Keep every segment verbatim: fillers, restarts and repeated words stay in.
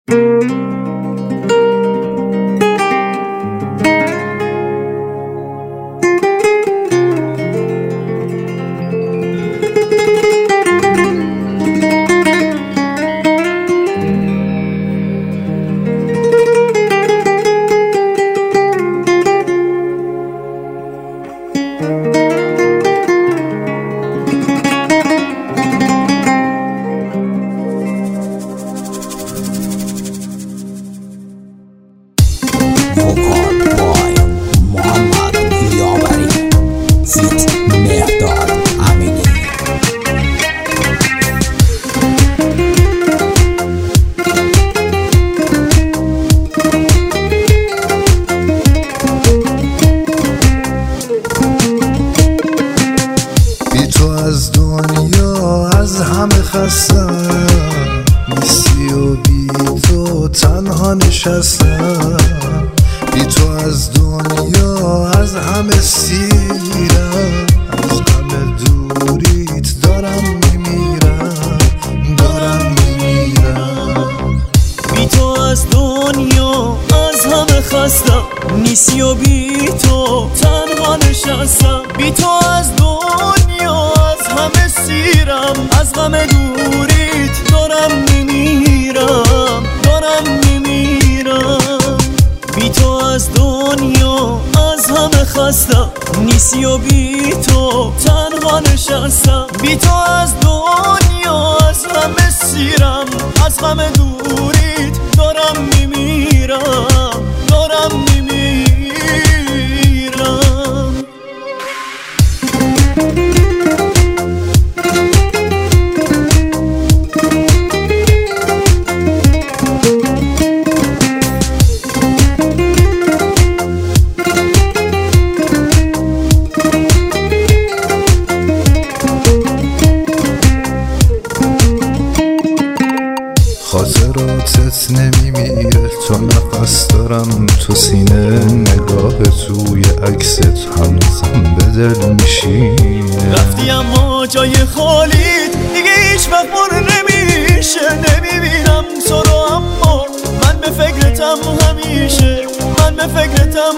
از دنیا از همه خستم، نیستی و بی تو تنها نشستم. بی تو از دنیا از همه سیرم، از غم دوریت دارم میمیرم، دارم میمیرم. بی تو از دنیا از همه خستم، نیستی و بی تو تنها نشستم. بی تو از دنیا از همه سیرم، از غم دوریت دارم میمیرم، دارم میمیرم. بی تو از دنیا از همه خستم، نیستی و بی تو تنها نشستم. بی تو از دنیا از همه سیرم، از غم دوریت دارم میمیرم، دارم میمیرم. خاطراتت نمیمیره، تو نفس دارم تو سینه، نگاه توی عکست هنوزم به دل میشینه. رفتی اما جای خالیت دیگه هیچ وقت پر نمیشه. نمیبینم تو رو اما من به فکرتم همیشه، من به فکرتم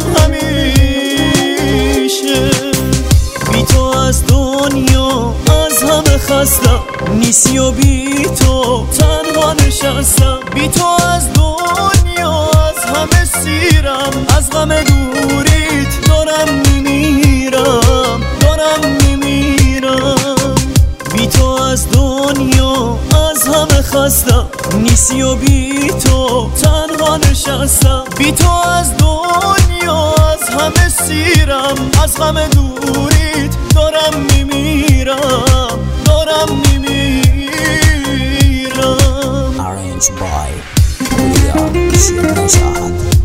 همیشه. بی تو از دنیا از همه خستم، نیستی و بی تو تنها نشستم. بی تو از دنیا از همه سیرم، از غم دوریت دارم میمیرم، دارم میمیرم. بی تو از دنیا از همه خستم، نیستی و بی تو تنها نشستم. بی تو از دنیا از همه سیرم، از غم دوریت دارم میمیرم، دارم میمیرم. Arranged by Ria Shimashad.